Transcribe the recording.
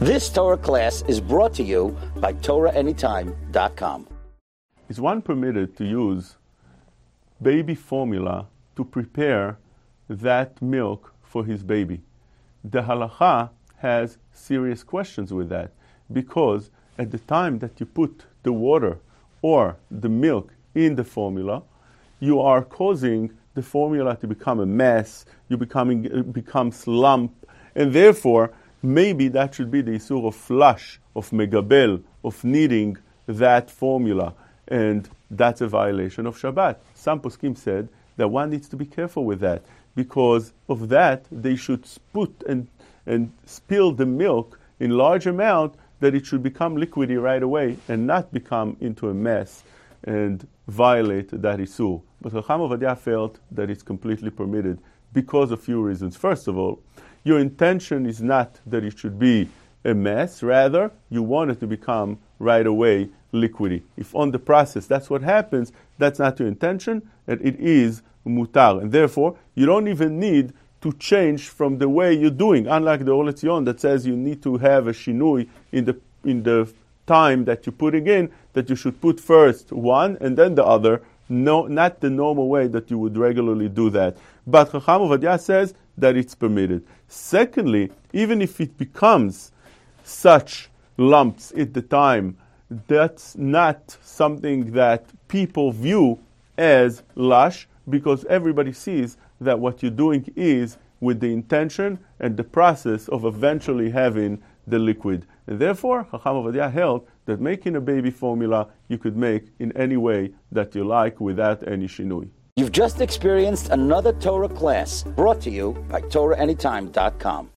This Torah class is brought to you by TorahAnytime.com. Is one permitted to use baby formula to prepare that milk for his baby? The halacha has serious questions with that, because at the time that you put the water or the milk in the formula, you are causing the formula to become a mess, it becomes lump, and therefore maybe that should be the isur of flush, of megabel, of kneading that formula, and that's a violation of Shabbat. Some poskim said that one needs to be careful with that. Because of that, they should put and spill the milk in large amount that it should become liquidy right away and not become into a mess and violate that isur. But Chacham Ovadia felt that it's completely permitted because of a few reasons. First of all, your intention is not that it should be a mess, rather you want it to become right away liquidy. If on the process that's what happens, that's not your intention, and it is mutar. And therefore, you don't even need to change from the way you're doing, unlike the Or Letzion that says you need to have a shinui in the time that you're putting in, that you should put first one and then the other. No, not the normal way that you would regularly do that. But Chacham Ovadia says that it's permitted. Secondly, even if it becomes such lumps at the time, that's not something that people view as lush, because everybody sees that what you're doing is with the intention and the process of eventually having the liquid. And therefore, Chacham Ovadia held that making a baby formula you could make in any way that you like without any shinui. You've just experienced another Torah class brought to you by TorahAnytime.com.